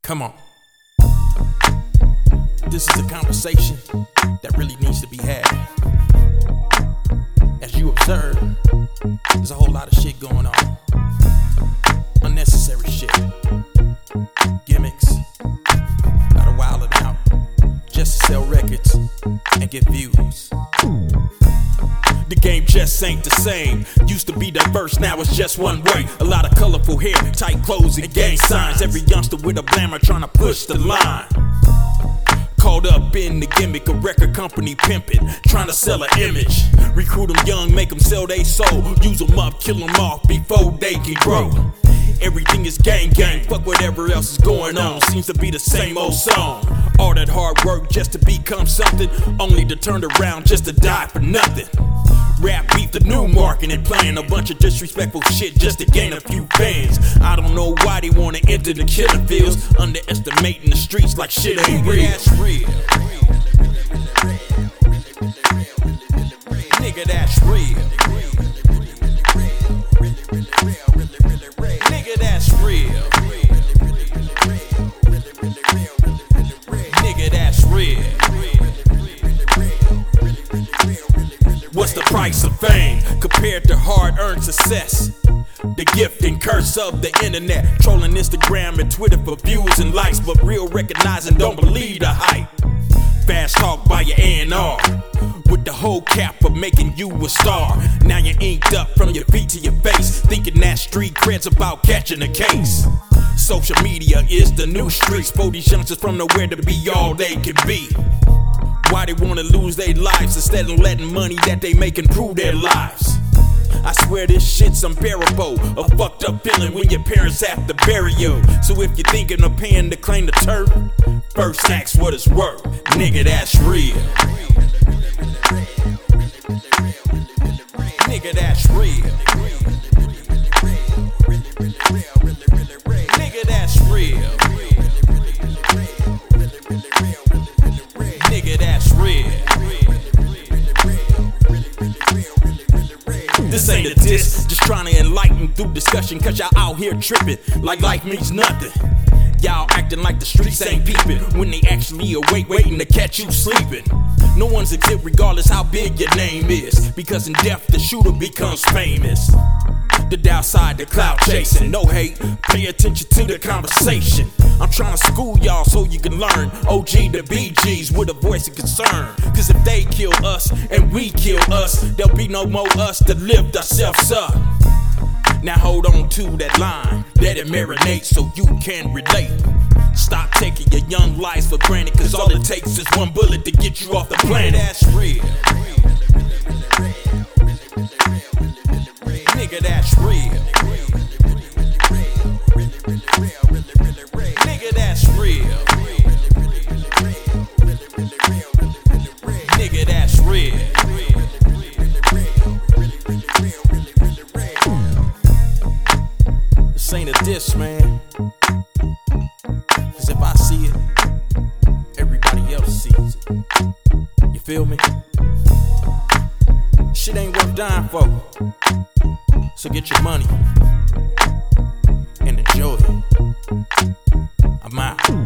Come on. This is a conversation that really needs to be had. As you observe, there's a whole lot of shit going on. Unnecessary shit. Gimmicks. Gotta wild it out. Just to sell records and get views. The game just ain't the same. Used to be diverse, now it's just one way. A lot of colorful hair, tight clothes and gang signs. Every youngster with a glamour trying to push the line. Caught up in the gimmick, a record company pimping, trying to sell an image. Recruit them young, make them sell they soul. Use them up, kill them off before they can grow. Everything is gang gang, fuck whatever else is going on. Seems to be the same old song. All that hard work just to become something, only to turn around just to die for nothing. Rap beef, the new marketing plan, a bunch of disrespectful shit just to gain a few fans. I don't know why they wanna enter the killer fields, underestimating the streets like shit ain't real. That's real. Nigga, that's real. Nigga, that's real. Nigga, that's real. What's the price of fame compared to hard-earned success? The gift and curse of the internet. Trolling Instagram and Twitter for views and likes, but real recognizing don't believe the hype. Fast talk by your A&R with the whole cap of making you a star. Now you're inked up from your feet to your face, thinking that street cred's about catching a case. Social media is the new streets for these youngsters from nowhere to be all they can be. Why they wanna lose their lives instead of letting money that they make improve their lives? I swear this shit's unbearable. A fucked up feeling when your parents have to bury you. So if you're thinking of paying to claim the turf, first ask what it's worth. Nigga, that's real. Nigga, that's real. Nigga, that's real. Nigga, that's real. This ain't a diss, just trying to enlighten through discussion, cause y'all out here tripping like life means nothing. Y'all acting like the streets ain't peeping when they actually awake waiting to catch you sleeping. No one's exempt regardless how big your name is, because in death the shooter becomes famous. The downside, the cloud chasing, no hate, pay attention to the conversation. I'm trying to school y'all so you can learn OG to BGs with a voice of concern. Cause if they kill us and we kill us, there'll be no more us to lift ourselves up. Now hold on to that line, let it marinate so you can relate. Stop taking your young lives for granted, cause all it takes is one bullet to get you off the planet. That's real. Nigga, that's real. Nigga, that's real. Nigga, that's real. This ain't a diss, man. Cause if I see it, everybody else sees it. You feel me? Shit ain't worth dying for. So get your money and enjoy it. I'm out.